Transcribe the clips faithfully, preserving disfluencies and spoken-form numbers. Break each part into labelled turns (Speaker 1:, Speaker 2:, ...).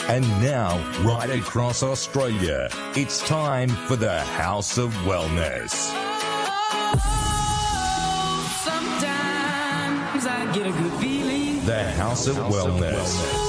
Speaker 1: And now, right across Australia, it's time for the House of Wellness.
Speaker 2: Sometimes I get a good feeling.
Speaker 1: The House of Wellness.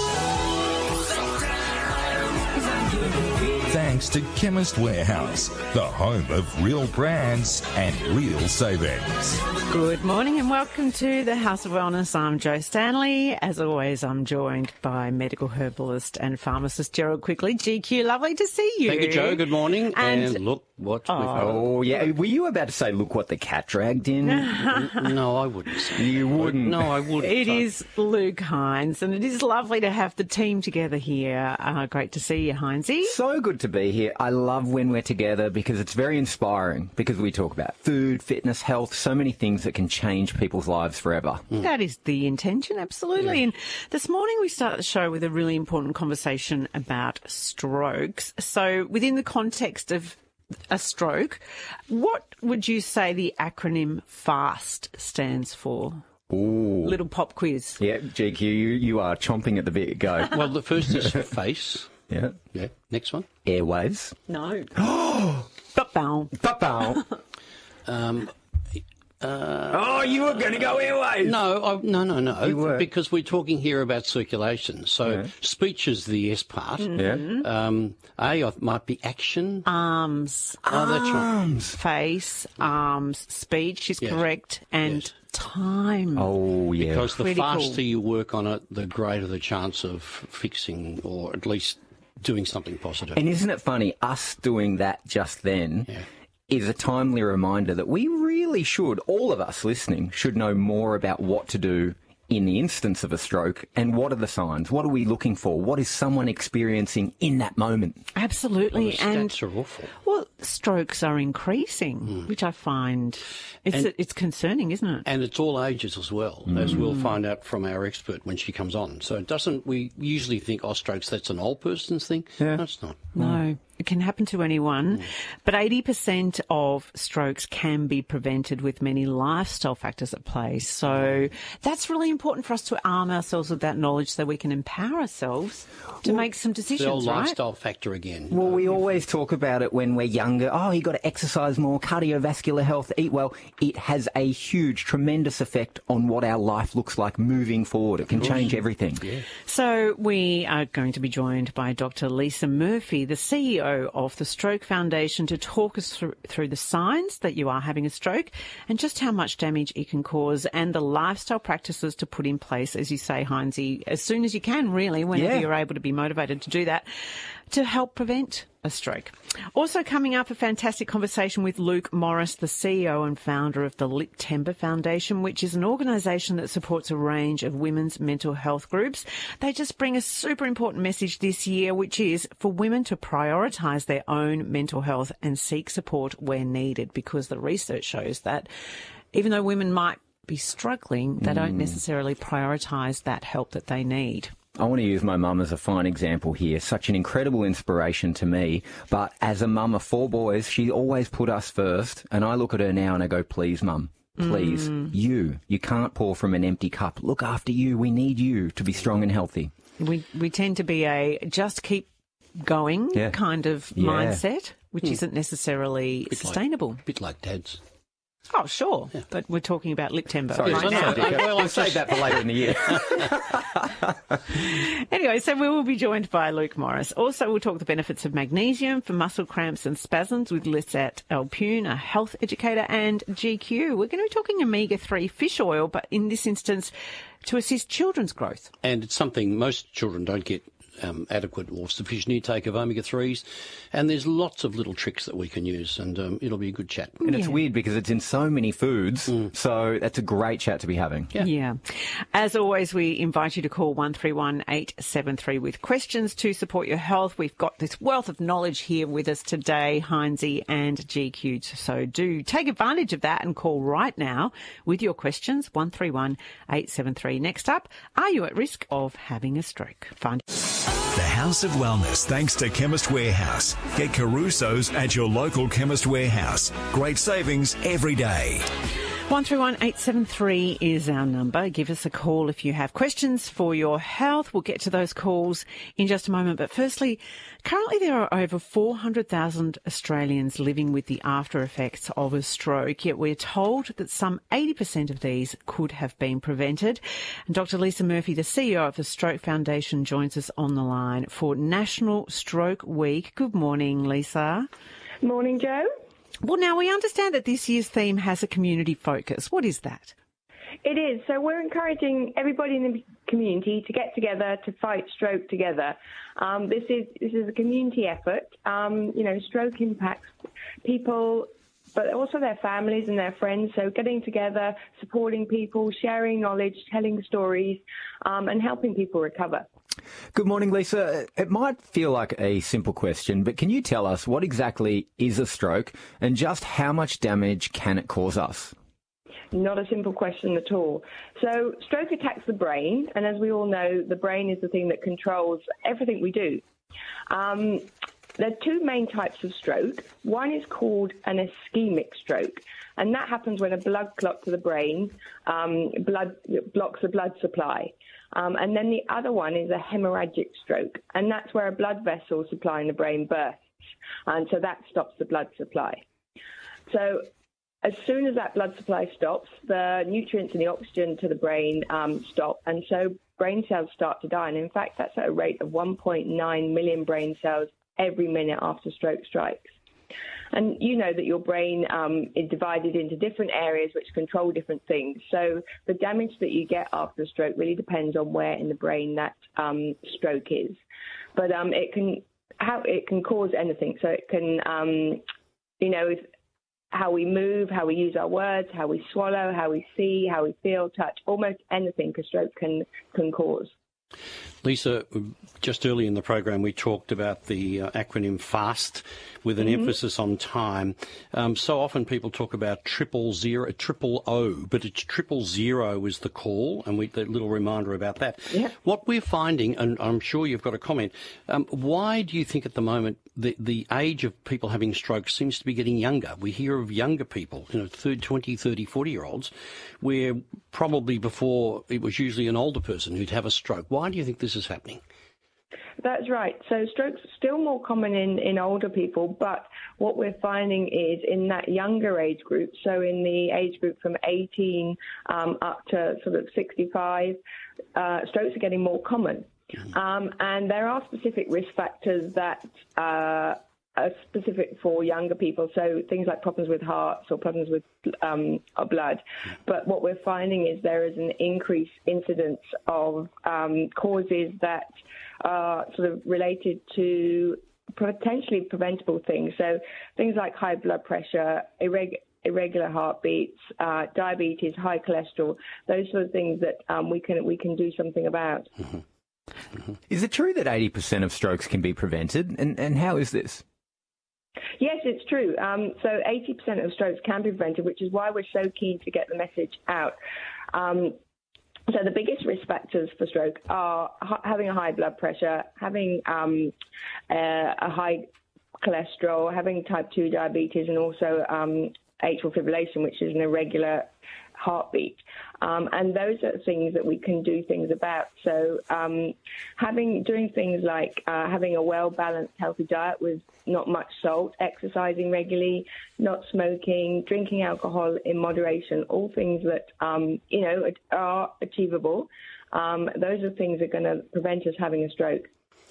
Speaker 1: Thanks to Chemist Warehouse, the home of real brands and real savings.
Speaker 3: Good morning and welcome to the House of Wellness. I'm Jo Stanley. As always, I'm joined by medical herbalist and pharmacist Gerald Quigley. G Q, lovely to see you.
Speaker 4: Thank you, Jo. Good morning.
Speaker 3: And,
Speaker 4: and look what
Speaker 3: oh.
Speaker 4: we've
Speaker 5: Oh, yeah. Were you about to say, look what the cat dragged in?
Speaker 4: No, I wouldn't say
Speaker 5: You
Speaker 4: that.
Speaker 5: wouldn't.
Speaker 4: No, I wouldn't.
Speaker 3: It
Speaker 4: say.
Speaker 3: is Luke Hines, and it is lovely to have the team together here. Uh, great to see you, Hinesy.
Speaker 5: So good to be here. I love when we're together because it's very inspiring, because we talk about food, fitness, health, so many things that can change people's lives forever.
Speaker 3: Mm. That is the intention, absolutely. Yeah. And this morning we start the show with a really important conversation about strokes. So within the context of a stroke, what would you say the acronym FAST stands for?
Speaker 5: Ooh.
Speaker 3: Little pop quiz.
Speaker 5: Yeah, G Q, you, you are chomping at the bit. Go.
Speaker 4: Well, the first is face.
Speaker 5: Yeah.
Speaker 4: Yeah. Next one.
Speaker 5: Airwaves.
Speaker 3: No. Ba-bow.
Speaker 5: Ba-bow.
Speaker 4: Um, uh,
Speaker 5: oh, you were going to go airwaves.
Speaker 4: no, I, no, no, no.
Speaker 5: You were.
Speaker 4: Because we're talking here about circulation. So
Speaker 5: Yeah.
Speaker 4: speech is the S part.
Speaker 5: Yeah.
Speaker 4: Um, A I might be action.
Speaker 3: Arms,
Speaker 4: Oh, that's right.
Speaker 5: Arms.
Speaker 3: face, arms, speech is
Speaker 4: Yes.
Speaker 3: correct, and
Speaker 4: Yes.
Speaker 3: time.
Speaker 5: Oh, yeah.
Speaker 4: Because the
Speaker 3: Critical.
Speaker 4: faster you work on it, the greater the chance of fixing or at least doing something positive.
Speaker 5: And isn't it funny, us doing that just then
Speaker 4: Yeah.
Speaker 5: is a timely reminder that we really should, all of us listening, should know more about what to do in the instance of a stroke and what are the signs? What are we looking for? What is someone experiencing in that moment?
Speaker 3: Absolutely.
Speaker 4: Well, the
Speaker 3: and
Speaker 4: stats are awful.
Speaker 3: well, strokes are increasing, which I find it's
Speaker 4: And-
Speaker 3: it's concerning, isn't it?
Speaker 4: And it's all ages as well, as we'll find out from our expert when she comes on. So it doesn't, we usually think, oh, strokes, that's an old person's thing.
Speaker 5: Yeah.
Speaker 4: No, it's not.
Speaker 3: No, it can happen to anyone. But eighty percent of strokes can be prevented with many lifestyle factors at play. So that's really important for us to arm ourselves with that knowledge so we can empower ourselves to make some
Speaker 4: The
Speaker 3: decisions,
Speaker 4: old
Speaker 3: right?
Speaker 4: lifestyle factor again.
Speaker 5: Well, we always talk about it when we're younger. Oh, you got to exercise more, cardiovascular health, eat well. It has a huge, tremendous effect on what our life looks like moving forward. It can change everything.
Speaker 3: So we are going to be joined by Doctor Lisa Murphy, the C E O of the Stroke Foundation, to talk us through, through the signs that you are having a stroke and just how much damage it can cause and the lifestyle practices to put in place, as you say, Hinesy, as soon as you can, really, whenever
Speaker 5: Yeah.
Speaker 3: you're able to be motivated to do that, to help prevent a stroke. Also coming up, a fantastic conversation with Luke Morris, the C E O and founder of the Liptember Foundation, which is an organisation that supports a range of women's mental health groups. They just bring a super important message this year, which is for women to prioritise their own mental health and seek support where needed, because the research shows that even though women might be struggling, they don't necessarily prioritise that help that they need.
Speaker 5: I want to use my mum as a fine example here. Such an incredible inspiration to me. But as a mum of four boys, she always put us first. And I look at her now and I go, please, mum, please, you. You can't pour from an empty cup. Look after you. We need you to be strong and healthy.
Speaker 3: We we tend to be a just keep going
Speaker 5: Yeah.
Speaker 3: kind of
Speaker 5: Yeah.
Speaker 3: mindset, which isn't necessarily
Speaker 4: Bit
Speaker 3: sustainable.
Speaker 4: Like, bit like Dad's.
Speaker 3: Oh, sure. But we're talking about Liptember
Speaker 5: Sorry,
Speaker 3: right
Speaker 4: no,
Speaker 3: now.
Speaker 4: no, well,
Speaker 5: I'll save that for later in the year.
Speaker 3: Anyway, so we will be joined by Luke Morris. Also, we'll talk the benefits of magnesium for muscle cramps and spasms with Lisette Alpune, a health educator, and G Q. We're going to be talking omega three fish oil, but in this instance, to assist children's growth.
Speaker 4: And it's something most children don't get um, adequate or sufficient intake of omega threes. And there's lots of little tricks that we can use, and um, it'll be a good chat.
Speaker 5: And it's
Speaker 3: Yeah.
Speaker 5: weird because it's in so many foods. So that's a great chat to be having.
Speaker 4: Yeah.
Speaker 3: Yeah. As always, we invite you to call one three one eight seven three with questions to support your health. We've got this wealth of knowledge here with us today, Hinesy and G Q. So do take advantage of that and call right now with your questions, one three one eight seven three. Next up, are you at risk of having a stroke? Find
Speaker 6: The House of Wellness, thanks to Chemist Warehouse. Get Caruso's at your local Chemist Warehouse. Great savings every day.
Speaker 3: one three one eight seven three is our number. Give us a call if you have questions for your health. We'll get to those calls in just a moment. But firstly, currently there are over four hundred thousand Australians living with the after effects of a stroke, yet we're told that some eighty percent of these could have been prevented. And Doctor Lisa Murphy, the C E O of the Stroke Foundation, joins us on the line for National Stroke Week. Good morning, Lisa.
Speaker 7: Morning, Joe.
Speaker 3: Well, now, we understand that this year's theme has a community focus. What is that?
Speaker 7: It is. So we're encouraging everybody in the community to get together to fight stroke together. Um, this is this is a community effort. Um, you know, stroke impacts people, but also their families and their friends. So getting together, supporting people, sharing knowledge, telling stories, um, and helping people recover.
Speaker 5: Good morning, Lisa. It might feel like a simple question, but can you tell us what exactly is a stroke and just how much damage can it cause us?
Speaker 7: Not a simple question at all. So stroke attacks the brain, and as we all know, the brain is the thing that controls everything we do. Um, there are two main types of stroke. One is called an ischemic stroke, and that happens when a blood clot to the brain um, blood blocks the blood supply. Um, and then the other one is a hemorrhagic stroke, and that's where a blood vessel supplying the brain bursts, and so that stops the blood supply. So as soon as that blood supply stops, the nutrients and the oxygen to the brain um, stop, and so brain cells start to die. And in fact, that's at a rate of one point nine million brain cells every minute after stroke strikes. And you know that your brain um, is divided into different areas which control different things. So the damage that you get after a stroke really depends on where in the brain that um, stroke is. But um, it can how it can cause anything. So it can, um, you know, if, how we move, how we use our words, how we swallow, how we see, how we feel, touch, almost anything a stroke can can cause.
Speaker 4: Lisa, just early in the program we talked about the uh, acronym FAST with an mm-hmm. emphasis on time. Um, so often people talk about triple zero, triple O, but it's triple zero is the call, and we a little reminder about that.
Speaker 7: Yeah.
Speaker 4: What we're finding, and I'm sure you've got a comment, um, why do you think at the moment the, the age of people having strokes seems to be getting younger? We hear of younger people, you know, twenty, thirty, forty-year-olds, where probably before it was usually an older person who'd have a stroke. Why do you think this is happening?
Speaker 7: That's right. So strokes are still more common in, in older people, but what we're finding is in that younger age group, so in the age group from eighteen um, up to sort of sixty-five, uh, strokes are getting more common. Um, and there are specific risk factors that uh, are specific for younger people, so things like problems with hearts or problems with um, blood. But what we're finding is there is an increased incidence of um, causes that are sort of related to potentially preventable things. So things like high blood pressure, irregular irregular heartbeats, uh, diabetes, high cholesterol, those sort of things that um, we can we can do something about.
Speaker 5: Mm-hmm. Mm-hmm. Is it true that eighty percent of strokes can be prevented? And, and how is this?
Speaker 7: Yes, it's true. Um, so eighty percent of strokes can be prevented, which is why we're so keen to get the message out. Um, so the biggest risk factors for stroke are ha- having a high blood pressure, having um, uh, a high cholesterol, having type two diabetes, and also um, atrial fibrillation, which is an irregular heartbeat. Um, and those are things that we can do things about. So um, having doing things like uh, having a well-balanced, healthy diet with not much salt, exercising regularly, not smoking, drinking alcohol in moderation, all things that, um, you know, are achievable. Um, those are things that are going to prevent us having a stroke.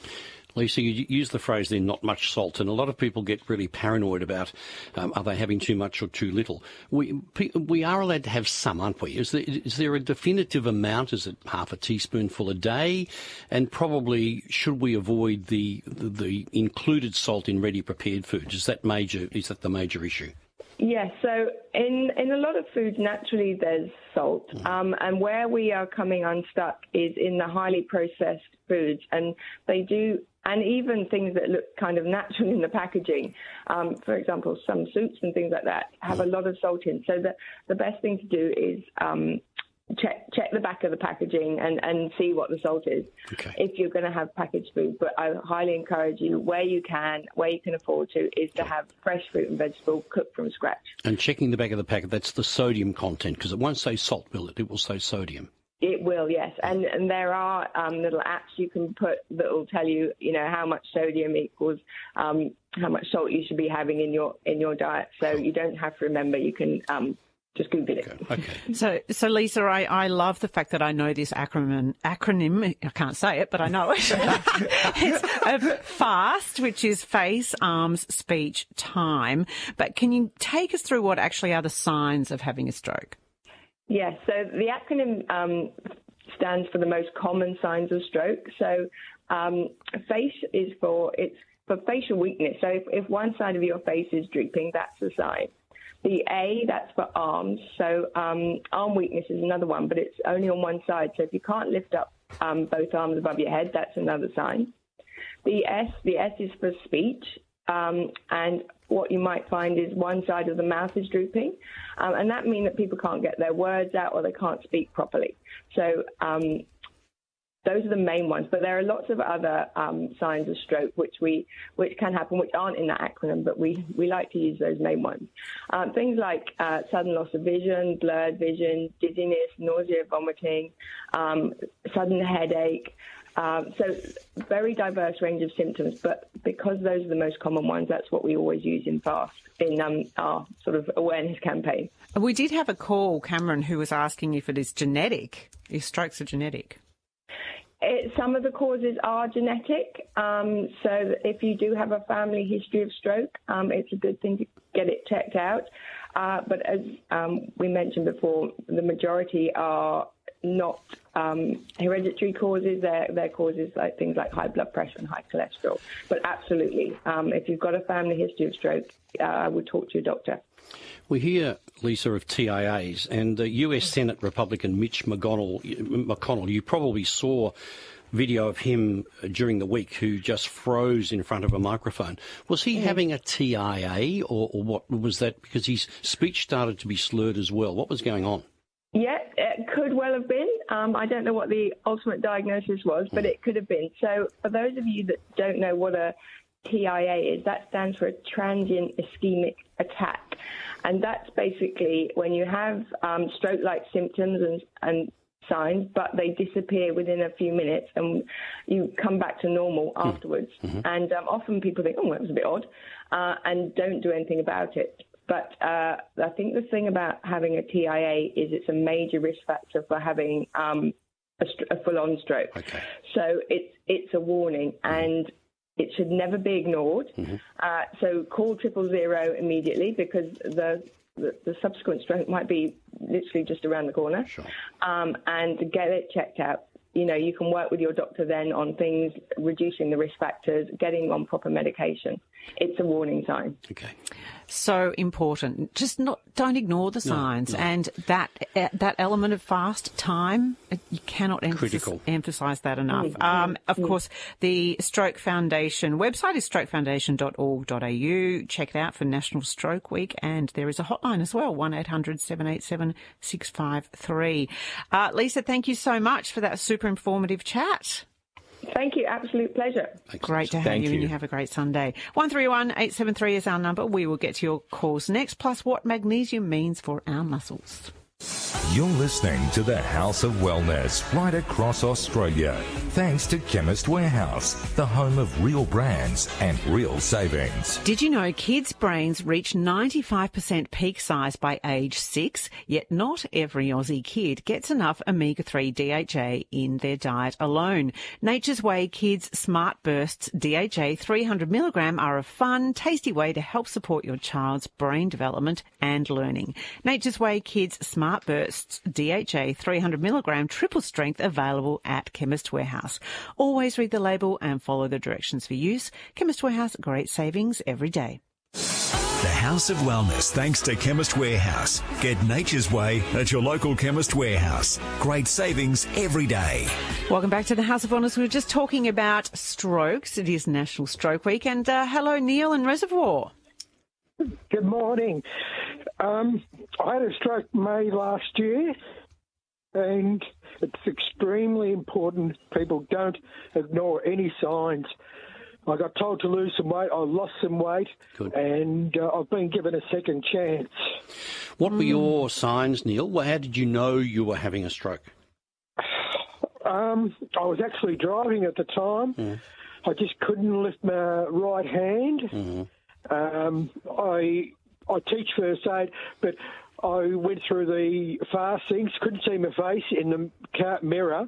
Speaker 4: Lisa, you use the phrase then, not much salt, and a lot of people get really paranoid about um, are they having too much or too little. We we are allowed to have some, aren't we? Is there, is there a definitive amount? Is it half a teaspoonful a day? And probably should we avoid the the, the included salt in ready prepared foods? Is that major? Is that the major issue?
Speaker 7: Yes, so in, in a lot of foods, naturally there's salt, um, and where we are coming unstuck is in the highly processed foods, and they do, and even things that look kind of natural in the packaging, um, for example, some soups and things like that have a lot of salt in. So the, the best thing to do is um, check check the back of the packaging and, and see what the salt is
Speaker 4: Okay.
Speaker 7: if you're going to have packaged food. But I highly encourage you, where you can, where you can afford to, is to have fresh fruit and vegetable cooked from scratch.
Speaker 4: And checking the back of the packet, that's the sodium content, because it won't say salt, will it? It will say sodium.
Speaker 7: It will, yes. And and there are um, little apps you can put that will tell you, you know, how much sodium equals um, how much salt you should be having in your in your diet. So you don't have to remember. You can um, just Google it.
Speaker 4: Okay. okay.
Speaker 3: So, so Lisa, I, I love the fact that I know this acronym. Acronym, I can't say it, but I know it. It's a FAST, which is face, arms, speech, time. But can you take us through what actually are the signs of having a stroke?
Speaker 7: Yes, so the acronym um, stands for the most common signs of stroke. So um, face is for, it's for facial weakness. So if, if one side of your face is drooping, that's a sign. The A, that's for arms. So um, arm weakness is another one, but it's only on one side. So if you can't lift up um, both arms above your head, that's another sign. The S, the S is for speech. Um, and what you might find is one side of the mouth is drooping, um, and that means that people can't get their words out or they can't speak properly. So um, those are the main ones, but there are lots of other um, signs of stroke which we which can happen, which aren't in that acronym, but we, we like to use those main ones. Um, things like uh, sudden loss of vision, blurred vision, dizziness, nausea, vomiting, um, sudden headache. Um, so very diverse range of symptoms, but because those are the most common ones, that's what we always use in FAST, in um, our sort of awareness campaign.
Speaker 3: We did have a call, Cameron, who was asking if it is genetic, if strokes are genetic.
Speaker 7: It, some of the causes are genetic, um, so if you do have a family history of stroke, um, it's a good thing to get it checked out. Uh, but as um, we mentioned before, the majority are not um, hereditary causes. They're, they're causes like things like high blood pressure and high cholesterol. But absolutely, um, if you've got a family history of stroke, uh, I would talk to your doctor.
Speaker 4: We hear, Lisa, of T I As, and the U S Senate Republican Mitch McConnell, McConnell, you probably saw video of him during the week who just froze in front of a microphone. Was he yeah. having a T I A, or, or what was that? Because his speech started to be slurred as well. What was going on?
Speaker 7: Yeah, it could well have been. Um, I don't know what the ultimate diagnosis was, but it could have been. So for those of you that don't know what a T I A is, that stands for a transient ischemic attack. And that's basically when you have um, stroke-like symptoms and, and signs, but they disappear within a few minutes and you come back to normal afterwards. Mm-hmm. And um, often people think, oh, that was a bit odd, uh, and don't do anything about it. But uh, I think the thing about having a T I A is it's a major risk factor for having um, a, st- a full-on stroke.
Speaker 4: Okay.
Speaker 7: So it's it's a warning, and it should never be ignored. Mm-hmm. Uh, so call triple zero immediately, because the, the the subsequent stroke might be literally just around the corner.
Speaker 4: Sure.
Speaker 7: Um, and get it checked out. You know, you can work with your doctor then on things, reducing the risk factors, getting on proper medication. It's a warning sign.
Speaker 4: Okay.
Speaker 3: So important. Just not don't ignore the signs.
Speaker 4: No, no.
Speaker 3: And that uh, that element of fast time, you cannot emphasis, emphasise that enough. Mm-hmm. Um, of mm-hmm. course, the Stroke Foundation website is stroke foundation dot org dot a u. Check it out for National Stroke Week, and there is a hotline as well, one eight hundred seven eight seven six five three. Uh, Lisa, thank you so much for that super informative chat.
Speaker 7: Thank you. Absolute pleasure.
Speaker 4: Thanks.
Speaker 3: Great to have
Speaker 5: Thank
Speaker 3: you,
Speaker 5: you,
Speaker 3: and you have a great Sunday. one three one eight seven three is our number. We will get to your calls next, plus what magnesium means for our muscles.
Speaker 1: You're listening to the House of Wellness right across Australia. Thanks to Chemist Warehouse, the home of real brands and real savings.
Speaker 3: Did you know kids' brains reach ninety-five percent peak size by age six? Yet not every Aussie kid gets enough omega three D H A in their diet alone. Nature's Way Kids Smart Bursts D H A three hundred milligram are a fun, tasty way to help support your child's brain development and learning. Nature's Way Kids Smart Bursts D H A three hundred milligram triple strength available at Chemist Warehouse. Always read the label and follow the directions for use. Chemist Warehouse, great savings every day.
Speaker 6: The House of Wellness, thanks to Chemist Warehouse. Get Nature's Way at your local Chemist Warehouse. Great savings every day.
Speaker 3: Welcome back to the House of Wellness. We were just talking about strokes. It is National Stroke Week. And uh, hello, Neil in Reservoir.
Speaker 8: Good morning. Um, I had a stroke May last year, and it's extremely important people don't ignore any signs. I got told to lose some weight. I lost some weight.
Speaker 4: Good.
Speaker 8: And uh, I've been given a second chance.
Speaker 4: What were your signs, Neil? Well, how did you know you were having a stroke?
Speaker 8: Um, I was actually driving at the time. Mm. I just couldn't lift my right hand. Mm-hmm. Um, I I teach first aid, but I went through the fast things, couldn't see my face in the car mirror,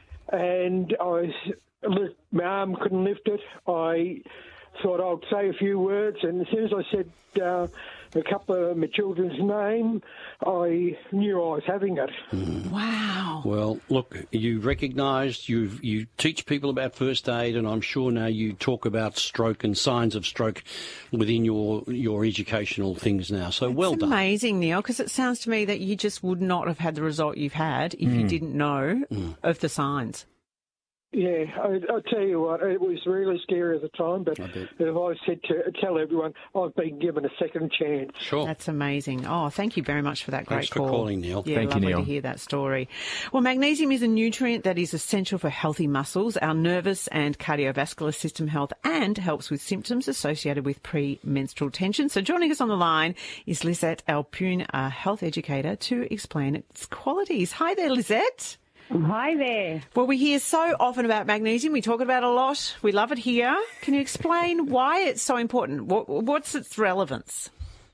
Speaker 8: and I lift, my arm couldn't lift it. I thought I'd say a few words, and as soon as I said uh, a couple of my children's name, I knew I was having it.
Speaker 4: Mm.
Speaker 3: Wow.
Speaker 4: Well, look, you recognised, you you teach people about first aid, and I'm sure now you talk about stroke and signs of stroke within your, your educational things now. So
Speaker 3: It's
Speaker 4: well done.
Speaker 3: amazing, Neil, because it sounds to me that you just would not have had the result you've had if
Speaker 4: Mm.
Speaker 3: you didn't know
Speaker 4: Mm.
Speaker 3: of the signs.
Speaker 8: Yeah, I, I tell you what, it was really scary at the time, but if I said to tell everyone, I've been given a second chance.
Speaker 4: Sure.
Speaker 3: That's amazing. Oh, thank you very much for that great
Speaker 4: Thanks for
Speaker 3: call.
Speaker 4: calling, Neil.
Speaker 3: Yeah,
Speaker 5: Thank you,
Speaker 3: lovely
Speaker 5: Neil.
Speaker 3: to hear that story. Well, magnesium is a nutrient that is essential for healthy muscles, our nervous and cardiovascular system health, and helps with symptoms associated with premenstrual tension. So joining us on the line is Lisette Alpune, a health educator, to explain its qualities. Hi there, Lisette.
Speaker 9: Hi there.
Speaker 3: Well, we hear so often about magnesium. We talk about it a lot. We love it here. Can you explain why it's so important? What, what's its relevance?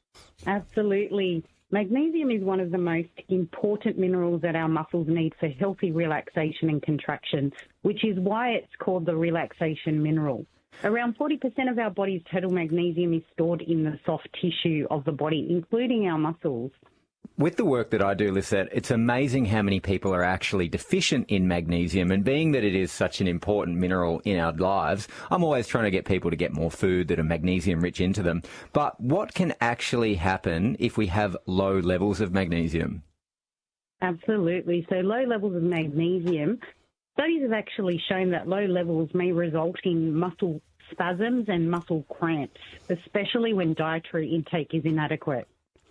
Speaker 9: Absolutely. Magnesium is one of the most important minerals that our muscles need for healthy relaxation and contraction, which is why it's called the relaxation mineral. Around forty percent of our body's total magnesium is stored in the soft tissue of the body, including our muscles.
Speaker 5: With the work that I do, Lisette, it's amazing how many people are actually deficient in magnesium, and being that it is such an important mineral in our lives, I'm always trying to get people to get more food that are magnesium rich into them. But what can actually happen if we have low levels of magnesium?
Speaker 9: Absolutely. So low levels of magnesium, studies have actually shown that low levels may result in muscle spasms and muscle cramps, especially when dietary intake is inadequate.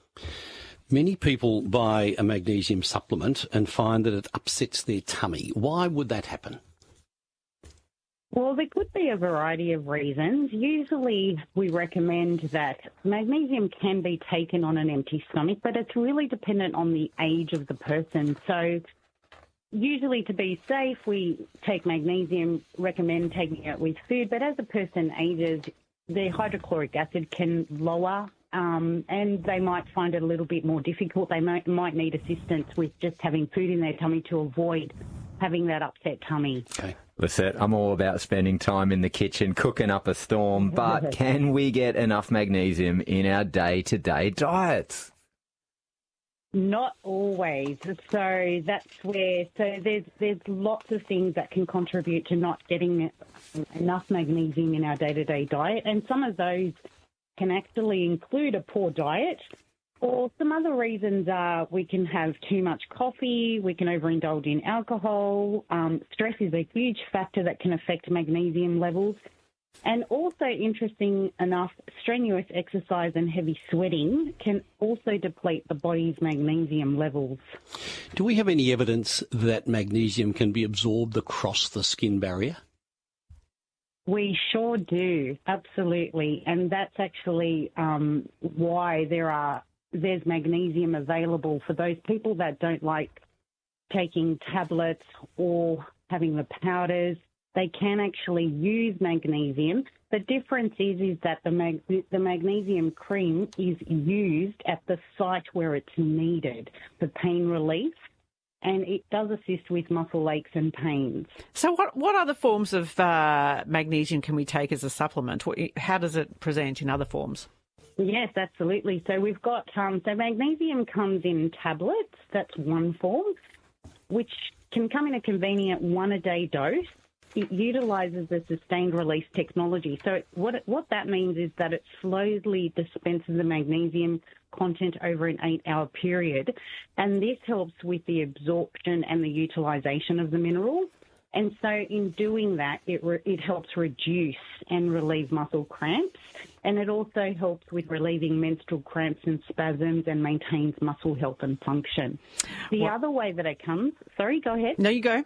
Speaker 4: Many people buy a magnesium supplement and find that it upsets their tummy. Why would that happen?
Speaker 9: Well, there could be a variety of reasons. Usually we recommend that magnesium can be taken on an empty stomach, but it's really dependent on the age of the person. So usually to be safe, we take magnesium, recommend taking it with food, but as a person ages, the hydrochloric acid can lower Um, and they might find it a little bit more difficult. They might, might need assistance with just having food in their tummy to avoid having that upset tummy.
Speaker 4: Okay.
Speaker 5: Lisette, I'm all about spending time in the kitchen cooking up a storm, but can we get enough magnesium in our day-to-day diets?
Speaker 9: Not always. So that's where, so there's, there's lots of things that can contribute to not getting enough magnesium in our day-to-day diet, and some of those can actually include a poor diet, or some other reasons are we can have too much coffee, we can overindulge in alcohol. Um, stress is a huge factor that can affect magnesium levels. And also, interesting enough, strenuous exercise and heavy sweating can also deplete the body's magnesium levels.
Speaker 4: Do we have any evidence that magnesium can be absorbed across the skin barrier?
Speaker 9: We sure do, absolutely, and that's actually um, why there are there's magnesium available for those people that don't like taking tablets or having the powders. They can actually use magnesium. The difference is is that the mag- the magnesium cream is used at the site where it's needed for pain relief. And it does assist with muscle aches and pains.
Speaker 3: So what what other forms of uh, magnesium can we take as a supplement? What, how does it present in other forms?
Speaker 9: Yes, absolutely. So we've got, um, so magnesium comes in tablets, that's one form, which can come in a convenient one-a-day dose. It utilises the sustained release technology. So what it, what that means is that it slowly dispenses the magnesium content over an eight-hour period, and this helps with the absorption and the utilisation of the minerals. And so in doing that, it, re- it helps reduce and relieve muscle cramps. And it also helps with relieving menstrual cramps and spasms and maintains muscle health and function. The
Speaker 3: What?
Speaker 9: other way that it comes, sorry, go ahead.
Speaker 3: No, you go.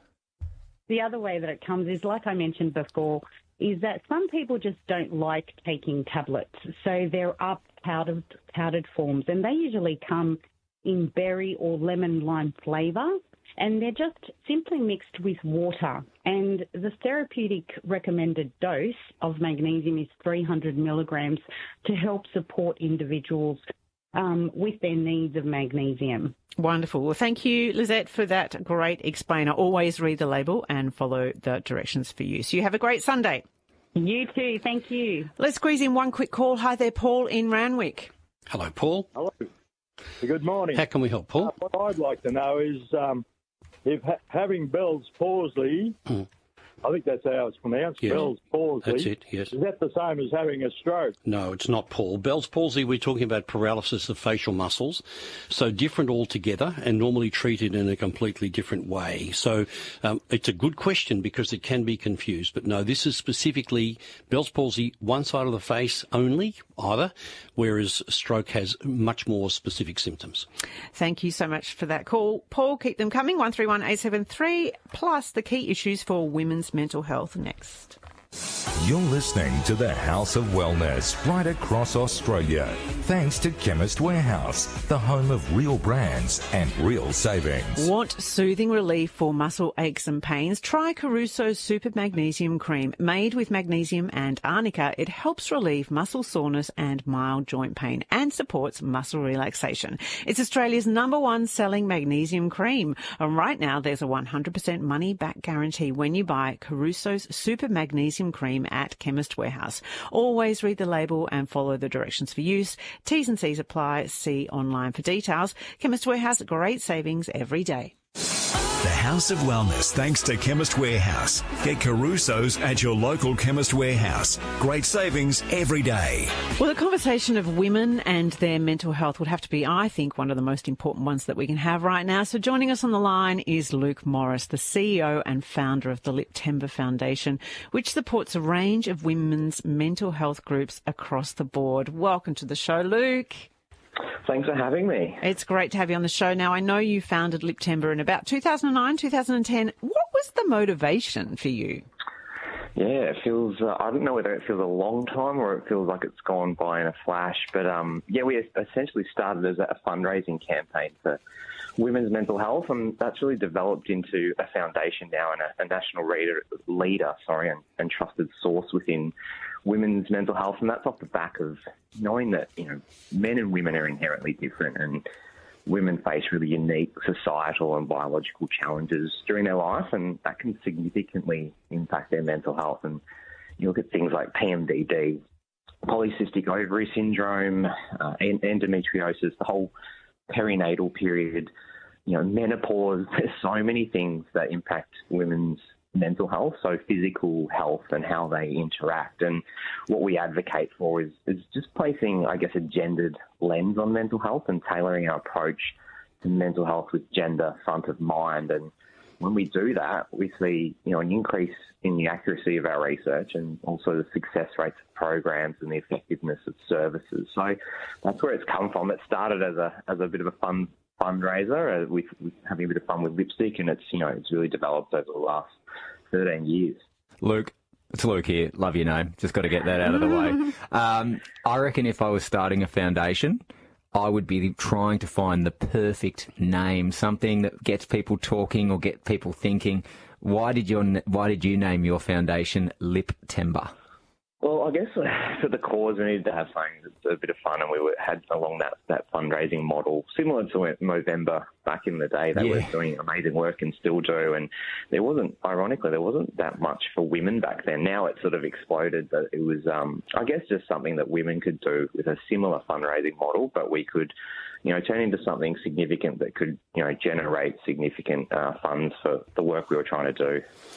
Speaker 9: The other way that it comes is, like I mentioned before, is that some people just don't like taking tablets. So there are powdered, powdered forms, and they usually come in berry or lemon lime flavour, and they're just simply mixed with water. And the therapeutic recommended dose of magnesium is three hundred milligrams to help support individuals um, with their needs of magnesium.
Speaker 3: Wonderful. Well, thank you, Lizette, for that great explainer. Always read the label and follow the directions for use. You have a great Sunday.
Speaker 9: You too. Thank you.
Speaker 3: Let's squeeze in one quick call. Hi there, Paul in Ranwick.
Speaker 4: Hello, Paul.
Speaker 10: Hello. Good morning.
Speaker 4: How can we help, Paul?
Speaker 10: Uh, what I'd like to know is um, if ha- having Bell's palsy,
Speaker 4: Mm.
Speaker 10: I think that's how it's pronounced,
Speaker 4: Yes.
Speaker 10: Bell's palsy.
Speaker 4: That's it, yes.
Speaker 10: Is that the same as having a stroke?
Speaker 4: No, it's not, Paul. Bell's palsy, we're talking about paralysis of facial muscles, so different altogether and normally treated in a completely different way. So um, it's a good question because it can be confused. But no, this is specifically Bell's palsy, one side of the face only, either, whereas stroke has much more specific symptoms.
Speaker 3: Thank you so much for that call. Paul, keep them coming. one three one eight seven three, plus the key issues for women's mental health next.
Speaker 1: You're listening to the House of Wellness right across Australia. Thanks to Chemist Warehouse, the home of real brands and real savings.
Speaker 3: Want soothing relief for muscle aches and pains? Try Caruso's Super Magnesium Cream. Made with magnesium and arnica, it helps relieve muscle soreness and mild joint pain and supports muscle relaxation. It's Australia's number one selling magnesium cream. And right now, there's a one hundred percent money back guarantee when you buy Caruso's Super Magnesium Cream at Chemist Warehouse. Always read the label and follow the directions for use. T's and C's apply. See online for details. Chemist Warehouse, great savings every day.
Speaker 6: The House of Wellness, thanks to Chemist Warehouse. Get Caruso's at your local Chemist Warehouse. Great savings every day.
Speaker 3: Well, the conversation of women and their mental health would have to be, I think, one of the most important ones that we can have right now. So joining us on the line is Luke Morris, the C E O and founder of the Liptember Foundation, which supports a range of women's mental health groups across the board. Welcome to the show, Luke.
Speaker 11: Thanks for having me.
Speaker 3: It's great to have you on the show. Now, I know you founded Liptember in about two thousand nine, two thousand ten. What was the motivation for you?
Speaker 11: Yeah, it feels, uh, I don't know whether it feels a long time or it feels like it's gone by in a flash. But, um, yeah, we essentially started as a fundraising campaign for women's mental health, and that's really developed into a foundation now and a, a national reader, leader sorry, and, and trusted source within women's mental health. And that's off the back of knowing that, you know, men and women are inherently different, and women face really unique societal and biological challenges during their life, and that can significantly impact their mental health. And you look at things like P M D D, polycystic ovary syndrome, uh, endometriosis, the whole perinatal period, you know, menopause. There's so many things that impact women's mental health, so physical health and how they interact. And what we advocate for is, is just placing, I guess, a gendered lens on mental health and tailoring our approach to mental health with gender front of mind. And when we do that, we see, you know, an increase in the accuracy of our research and also the success rates of programs and the effectiveness of services. So that's where it's come from. It started as a as a bit of a fun fundraiser, uh, with, with having a bit of fun with lipstick, and it's, you know, it's really developed over the last thirteen years.
Speaker 5: Luke, it's Luke here. Love your name. Just got to get that out of the way. Um, I reckon if I was starting a foundation, I would be trying to find the perfect name, something that gets people talking or get people thinking. Why did your Why did you name your foundation Liptember?
Speaker 11: Well, I guess for the cause, we needed to have something that's a bit of fun, and we were, had along that, that fundraising model, similar to Movember back in the day. They
Speaker 5: Yeah.
Speaker 11: were doing amazing work and still do, and there wasn't, ironically, there wasn't that much for women back then. Now it's sort of exploded, but it was, um, I guess, just something that women could do with a similar fundraising model, but we could, you know, turn into something significant that could, you know, generate significant uh, funds for the work we were trying to do.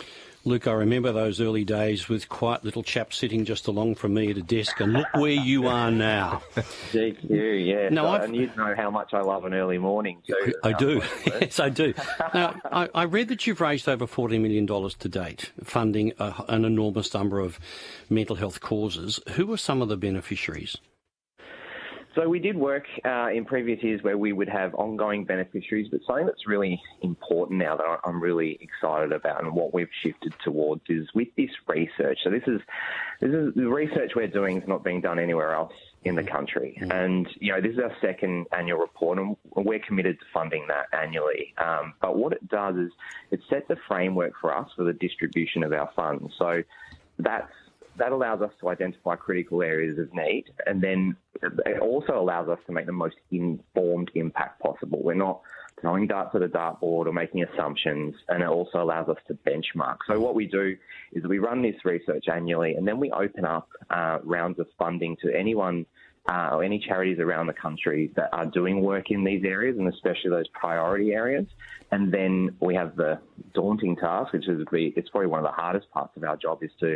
Speaker 4: Luke, I remember those early days with quiet little chap sitting just along from me at a desk, and look where you are now.
Speaker 11: G Q, yeah.
Speaker 4: No,
Speaker 11: so,
Speaker 4: I've...
Speaker 11: and you know how much I love an early morning too.
Speaker 4: I do. Yes, I do. Now, I, I read that you've raised over forty million dollars to date, funding a, an enormous number of mental health causes. Who are some of the beneficiaries?
Speaker 11: So we did work uh, in previous years where we would have ongoing beneficiaries, but something that's really important now that I'm really excited about and what we've shifted towards is with this research. So this is this is the research we're doing is not being done anywhere else in the country. Mm-hmm. And, you know, this is our second annual report and we're committed to funding that annually. Um, but what it does is it sets a framework for us for the distribution of our funds. So that's That allows us to identify critical areas of need, and then it also allows us to make the most informed impact possible. We're not throwing darts at a dartboard or making assumptions, and it also allows us to benchmark. So what we do is we run this research annually, and then we open up uh, rounds of funding to anyone uh, or any charities around the country that are doing work in these areas, and especially those priority areas. And then we have the daunting task, which is it's probably one of the hardest parts of our job, is to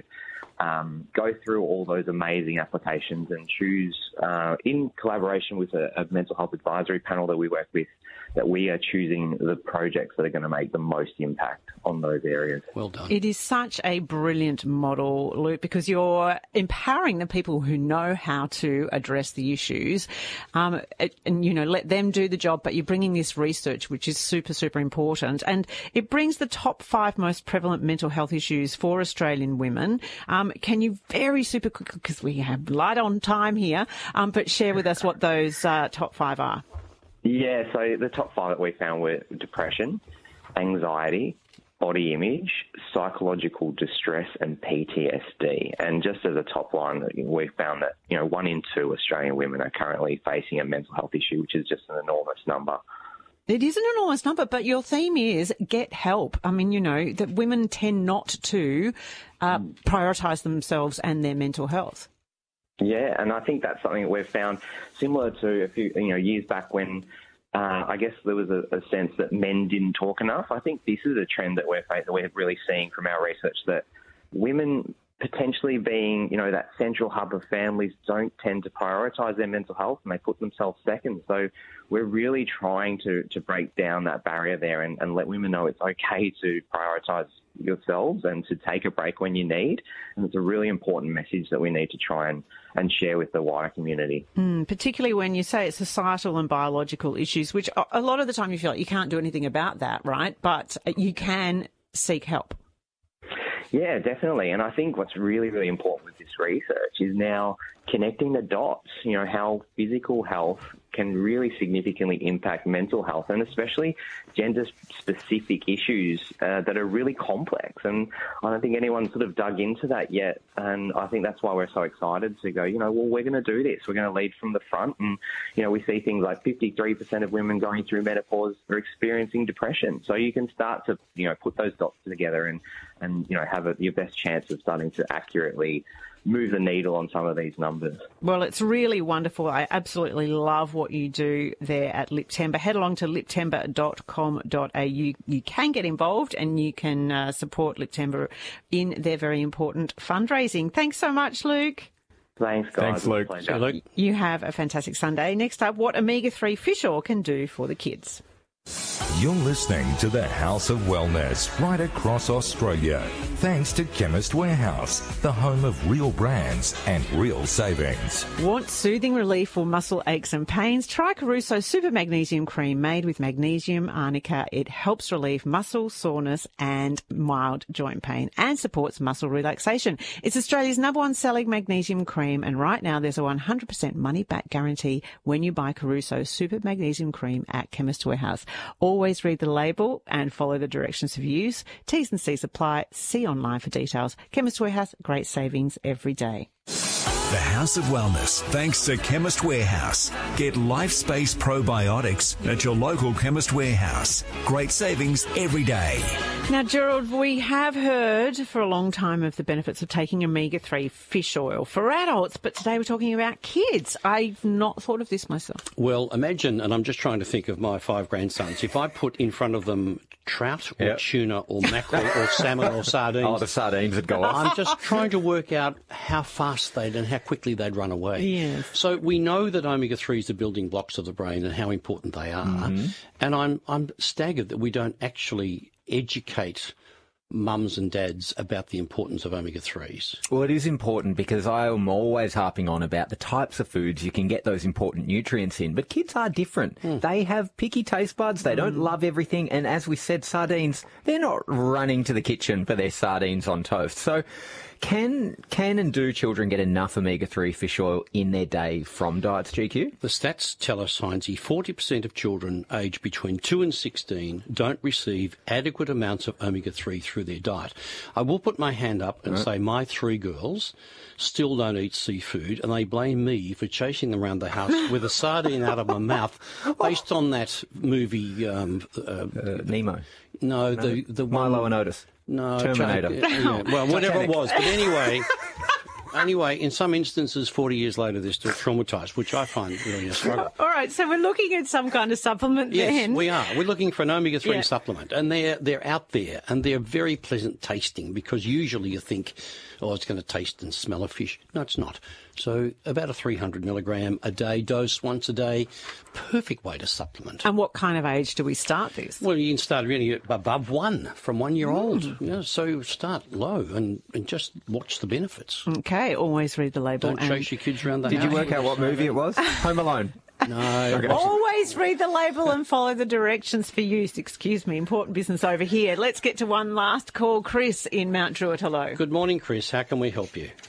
Speaker 11: um, go through all those amazing applications and choose, uh, in collaboration with a, a mental health advisory panel that we work with, that we are choosing the projects that are going to make the most impact on those areas.
Speaker 4: Well done.
Speaker 3: It is such a brilliant model, Luke, because you're empowering the people who know how to address the issues, um, and, you know, let them do the job, but you're bringing this research, which is super, super important, and it brings the top five most prevalent mental health issues for Australian women. Um, can you very super quickly, because we have light on time here, um, but share with us what those uh, top five are?
Speaker 11: Yeah, so the top five that we found were depression, anxiety, body image, psychological distress, and P T S D. And just as a top line, we found that, you know, one in two Australian women are currently facing a mental health issue, which is just an enormous number.
Speaker 3: It is an enormous number, but your theme is get help. I mean, you know, that women tend not to uh, prioritise themselves and their mental health.
Speaker 11: Yeah, and I think that's something that we've found similar to a few, you know, years back when uh, I guess there was a, a sense that men didn't talk enough. I think this is a trend that we're that we're really seeing from our research, that women potentially being, you know, that central hub of families don't tend to prioritise their mental health, and they put themselves second. So we're really trying to, to break down that barrier there and, and let women know it's okay to prioritise yourselves and to take a break when you need. And it's a really important message that we need to try and, and share with the wider community.
Speaker 3: Mm, particularly when you say it's societal and biological issues, which a lot of the time you feel like you can't do anything about that, right? But you can seek help.
Speaker 11: Yeah, definitely. And I think what's really, really important with this research is now connecting the dots, you know, how physical health can really significantly impact mental health, and especially gender-specific issues uh, that are really complex. And I don't think anyone's sort of dug into that yet. And I think that's why we're so excited to go, you know, well, we're going to do this. We're going to lead from the front. And, you know, we see things like fifty-three percent of women going through menopause are experiencing depression. So you can start to, you know, put those dots together and, and you know, have a, your best chance of starting to accurately move the needle on some of these numbers.
Speaker 3: Well, it's really wonderful. I absolutely love what you do there at Liptember. Head along to lip tember dot com dot a u. You can get involved and you can uh, support Liptember in their very important fundraising. Thanks so much, Luke.
Speaker 11: Thanks, guys.
Speaker 5: Thanks, Luke.
Speaker 4: See you, Luke.
Speaker 3: You have a fantastic Sunday. Next up, what omega three fish oil can do for the kids.
Speaker 1: You're listening to the House of Wellness right across Australia. Thanks to Chemist Warehouse, the home of real brands and real savings.
Speaker 3: Want soothing relief for muscle aches and pains? Try Caruso Super Magnesium Cream made with magnesium arnica. It helps relieve muscle soreness and mild joint pain and supports muscle relaxation. It's Australia's number one selling magnesium cream, and right now there's a one hundred percent money back guarantee when you buy Caruso Super Magnesium Cream at Chemist Warehouse. Always read the label and follow the directions of use. T's and C's apply. See online for details. Chemist Warehouse, great savings every day.
Speaker 6: The House of Wellness, thanks to Chemist Warehouse. Get LifeSpace probiotics at your local Chemist Warehouse. Great savings every day.
Speaker 3: Now, Gerald, we have heard for a long time of the benefits of taking omega three fish oil for adults, but today we're talking about kids. I've not thought of this myself.
Speaker 4: Well, imagine, and I'm just trying to think of my five grandsons, if I put in front of them trout or
Speaker 5: Yep.
Speaker 4: tuna or mackerel or salmon or sardines.
Speaker 5: Oh, the sardines would go off.
Speaker 4: I'm just trying to work out how fast they'd and how quickly they'd run away.
Speaker 3: Yes.
Speaker 4: So we know that omega threes are building blocks of the brain and how important they are.
Speaker 5: Mm-hmm.
Speaker 4: And I'm I'm staggered that we don't actually educate mums and dads about the importance of omega threes.
Speaker 5: Well, it is important because I am always harping on about the types of foods you can get those important nutrients in. But kids are different.
Speaker 4: Mm.
Speaker 5: They have picky taste buds. They don't love everything. And as we said, sardines, they're not running to the kitchen for their sardines on toast. So can can and do children get enough omega three fish oil in their day from diets, G Q?
Speaker 4: The stats tell us, Heinzie, forty percent of children aged between two and sixteen don't receive adequate amounts of omega three through their diet. I will put my hand up and
Speaker 5: Right.
Speaker 4: say my three girls still don't eat seafood, and they blame me for chasing them around the house with a sardine out of my mouth based on that movie... Um, uh,
Speaker 5: Uh, Nemo.
Speaker 4: no, the, the one...
Speaker 5: Milo and Otis.
Speaker 4: No,
Speaker 5: Terminator.
Speaker 4: Ch- yeah, well, whatever it
Speaker 5: Titanic.
Speaker 4: was. But anyway, anyway, in some instances, forty years later, they're still traumatised, which I find really a struggle.
Speaker 3: All right, so we're looking at some kind of supplement
Speaker 4: Yes,
Speaker 3: then.
Speaker 4: we are. We're looking for an omega three
Speaker 3: Yeah.
Speaker 4: supplement, and they're they're out there, and they're very pleasant tasting because usually you think, oh, it's going to taste and smell of fish. No, it's not. So about a three hundred milligram a day dose once a day, perfect way to supplement.
Speaker 3: And what kind of age do we start this?
Speaker 4: Well, you can start really above one, from one year old.
Speaker 3: Mm.
Speaker 4: You know, so start low and, and just watch the benefits.
Speaker 3: Okay, always read the label.
Speaker 4: Don't
Speaker 3: and
Speaker 4: chase your kids around the
Speaker 5: Did
Speaker 4: house.
Speaker 5: you work out what movie it was? Home Alone.
Speaker 4: No.
Speaker 3: Always read the label and follow the directions for use. Excuse me, important business over here. Let's get to one last call. Chris in Mount Druitt, hello.
Speaker 4: Good morning, Chris. How can we help you?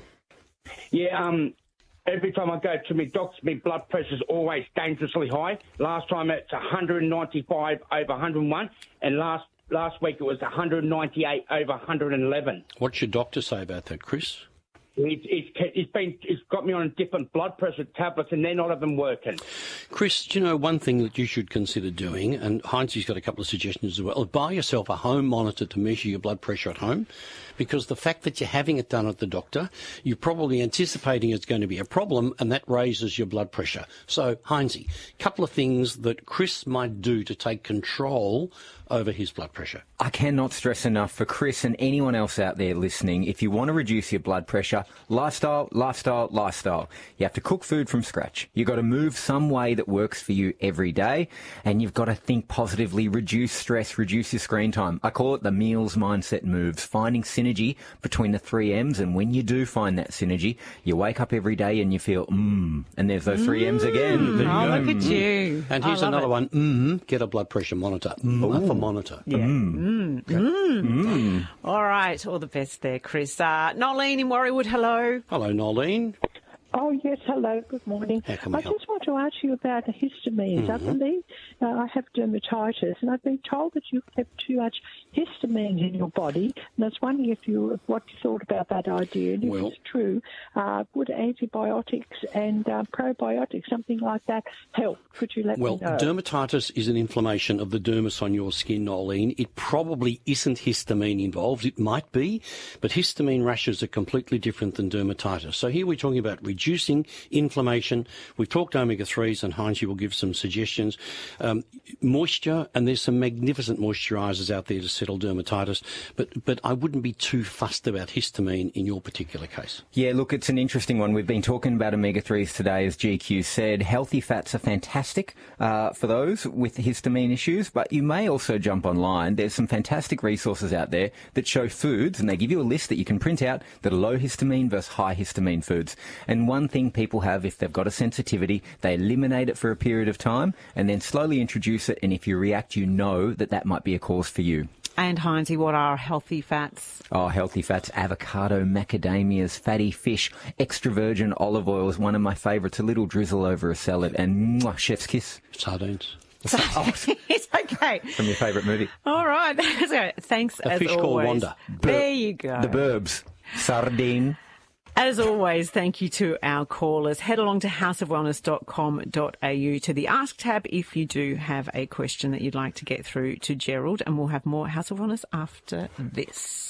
Speaker 12: Yeah, um, every time I go to my doctor, my blood pressure's always dangerously high. Last time it's one ninety-five over one oh one, and last last week it was one ninety-eight over one eleven.
Speaker 4: What's your doctor say about that, Chris?
Speaker 12: It's, it's, it's been it's got me on different blood pressure tablets, and they're not even working.
Speaker 4: Chris, do you know one thing that you should consider doing, and Heinzie's got a couple of suggestions as well, buy yourself a home monitor to measure your blood pressure at home, because the fact that you're having it done at the doctor, you're probably anticipating it's going to be a problem, and that raises your blood pressure. So, Heinzie, a couple of things that Chris might do to take control over his blood pressure.
Speaker 5: I cannot stress enough for Chris and anyone else out there listening, if you want to reduce your blood pressure, lifestyle, lifestyle, lifestyle. You have to cook food from scratch. You've got to move some way that works for you every day, and you've got to think positively, reduce stress, reduce your screen time. I call it the meals mindset moves, finding synergy between the three M's, and when you do find that synergy, you wake up every day and you feel, mmm, and there's those three M's again. There you
Speaker 3: Oh,
Speaker 5: go.
Speaker 3: look at you.
Speaker 4: And
Speaker 3: I
Speaker 4: here's
Speaker 3: love
Speaker 4: another
Speaker 3: it.
Speaker 4: one, mm, get a blood pressure monitor. Mm, a monitor.
Speaker 3: Yeah. Mm. Mm.
Speaker 5: Mm.
Speaker 3: All right, all the best there, Chris. Uh, Nolene in Warriewood, hello.
Speaker 4: Hello, Nolene.
Speaker 13: Oh, yes, hello, good morning.
Speaker 4: How can we
Speaker 13: I
Speaker 4: help?
Speaker 13: just want to ask you about the histamines. I
Speaker 4: Mhm.
Speaker 13: believe uh, I have dermatitis, and I've been told that you have too much histamines in your body, and I was wondering if you what you thought about that idea, and if
Speaker 4: Well-
Speaker 13: it's true, uh, would antibiotics and uh, probiotics, something like that, help? Could you let
Speaker 4: Well,
Speaker 13: me know?
Speaker 4: dermatitis is an inflammation of the dermis on your skin, Nolene. It probably isn't histamine involved. It might be, but histamine rashes are completely different than dermatitis. So here we're talking about reducing inflammation. We've talked omega threes, and Heinzie will give some suggestions. Um, moisture, and there's some magnificent moisturisers out there to settle dermatitis, but, but I wouldn't be too fussed about histamine in your particular case.
Speaker 5: Yeah, look, it's an interesting one. We've been talking about omega threes today, as G Q said. Healthy fats are fantastic uh, for those with histamine issues, but you may also jump online. There's some fantastic resources out there that show foods, and they give you a list that you can print out that are low histamine versus high histamine foods. And one thing people have, if they've got a sensitivity, they eliminate it for a period of time and then slowly introduce it, and if you react, you know that that might be a cause for you.
Speaker 3: And Heinzie, what are healthy fats?
Speaker 5: Oh, healthy fats, avocado, macadamias, fatty fish, extra virgin olive oil is one of my favourites. A little drizzle over a salad and mwah, chef's kiss.
Speaker 4: Sardines.
Speaker 5: Oh,
Speaker 3: It's okay.
Speaker 5: from your favourite movie.
Speaker 3: All right. So, thanks
Speaker 4: A
Speaker 3: as
Speaker 4: fish called
Speaker 3: always.
Speaker 4: Wanda.
Speaker 3: There you go.
Speaker 5: The Burbs. Sardine.
Speaker 3: As always, thank you to our callers. Head along to house of wellness dot com dot a u to the Ask tab if you do have a question that you'd like to get through to Gerald, and we'll have more House of Wellness after this.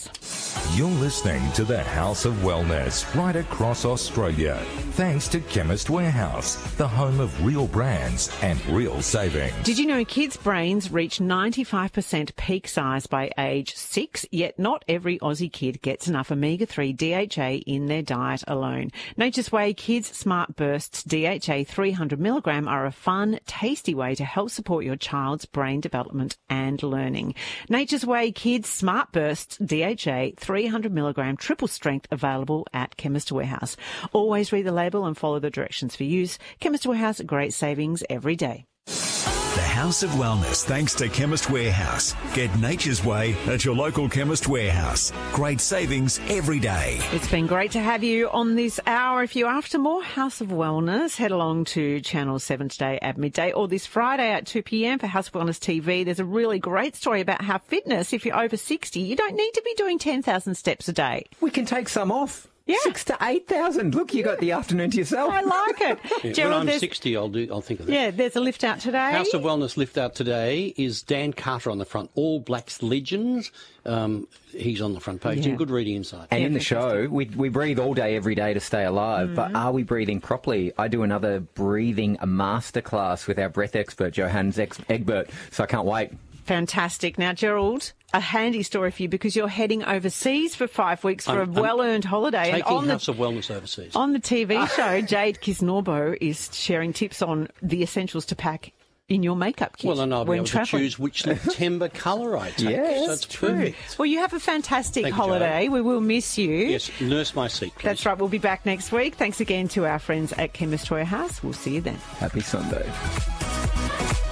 Speaker 1: You're listening to the House of Wellness right across Australia. Thanks to Chemist Warehouse, the home of real brands and real savings.
Speaker 3: Did you know kids' brains reach ninety-five percent peak size by age six, yet not every Aussie kid gets enough omega three D H A in their diet alone? Nature's Way Kids Smart Bursts D H A three hundred milligram are a fun, tasty way to help support your child's brain development and learning. Nature's Way Kids Smart Bursts D H A three hundred milligram triple strength available at Chemist Warehouse. Always read the label and follow the directions for use. Chemist Warehouse, great savings every day.
Speaker 6: The House of Wellness, thanks to Chemist Warehouse. Get Nature's Way at your local Chemist Warehouse. Great savings every day.
Speaker 3: It's been great to have you on this hour. If you're after more House of Wellness, head along to Channel seven today at midday or this Friday at two p.m. for House of Wellness T V. There's a really great story about how fitness, if you're over sixty, you don't need to be doing ten thousand steps a day.
Speaker 5: We can take some off.
Speaker 3: Yeah.
Speaker 5: Six to eight thousand. Look, you got the afternoon to yourself.
Speaker 3: I like it.
Speaker 4: Yeah,
Speaker 3: Gerald,
Speaker 4: when I'm
Speaker 3: there's-
Speaker 4: sixty, I'll do. I'll think of that.
Speaker 3: Yeah, there's a lift out today.
Speaker 4: House of Wellness lift out today is Dan Carter on the front. All Blacks legends. Um, he's on the front page.
Speaker 5: Yeah.
Speaker 4: And good reading inside.
Speaker 5: And in the show, we, we breathe all day, every day to stay alive.
Speaker 3: Mm-hmm.
Speaker 5: But are we breathing properly? I do another breathing masterclass with our breath expert, Johannes Ex- Egbert. So I can't wait.
Speaker 3: Fantastic. Now, Gerald, a handy story for you because you're heading overseas for five weeks for
Speaker 4: I'm-
Speaker 3: a well-earned holiday.
Speaker 4: Taking
Speaker 3: and on
Speaker 4: House
Speaker 3: the,
Speaker 4: of Wellness overseas.
Speaker 3: on the T V show, Jade Kisnorbo is sharing tips on the essentials to pack in your makeup kit.
Speaker 4: Well, and I'll be
Speaker 3: when
Speaker 4: able
Speaker 3: travelling.
Speaker 4: to choose which September colour I take.
Speaker 3: Yes,
Speaker 4: That's
Speaker 3: true.
Speaker 4: perfect.
Speaker 3: Well, you have a fantastic
Speaker 4: Thank you,
Speaker 3: holiday. We will miss you.
Speaker 4: Yes, nurse my seat, please.
Speaker 3: That's right. We'll be back next week. Thanks again to our friends at Chemist Warehouse. We'll see you then.
Speaker 5: Happy Sunday.